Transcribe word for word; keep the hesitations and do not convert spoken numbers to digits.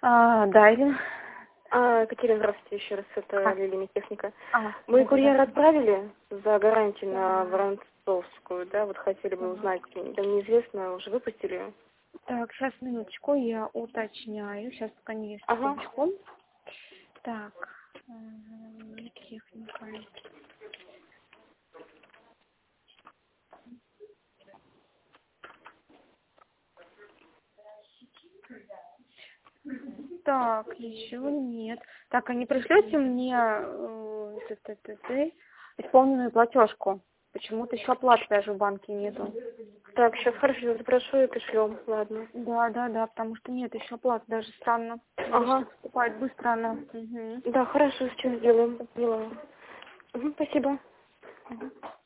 А, да, Ирина. А, Екатерина, здравствуйте еще раз, это А. Лилия Техника. А, Мы да, курьер да. отправили за гарантию на Да. Воронцовскую, да, вот хотели бы Да. узнать, да, неизвестно, уже выпустили? Так, сейчас, минуточку, я уточняю. Сейчас, конечно, Ага. секундочку. Так, м, техника. Так, еще нет. Так, а не пришлете мне э, т- т- т- т- исполненную платежку? Почему-то еще оплаты даже в банке нету. Так, сейчас хорошо, запрошу и пришлем, ладно. Да, да, да, потому что нет еще оплаты, даже странно. Ага. Обычно поступает быстро она. Мгм. Да, хорошо, сейчас сделаем. Поняла. Угу, спасибо. Мгм.